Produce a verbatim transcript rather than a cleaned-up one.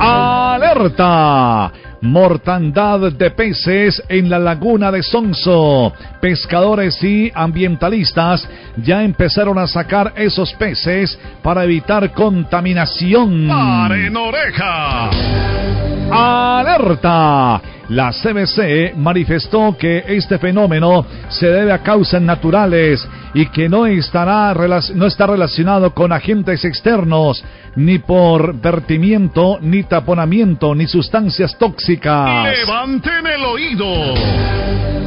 ¡Alerta! Mortandad de peces en la laguna de Sonso. Pescadores y ambientalistas ya empezaron a sacar esos peces para evitar contaminación. ¡Paren oreja! ¡Alerta! La C B C manifestó que este fenómeno se debe a causas naturales y que no estará no está relacionado con agentes externos, ni por vertimiento, ni taponamiento, ni sustancias tóxicas. ¡Levanten el oído!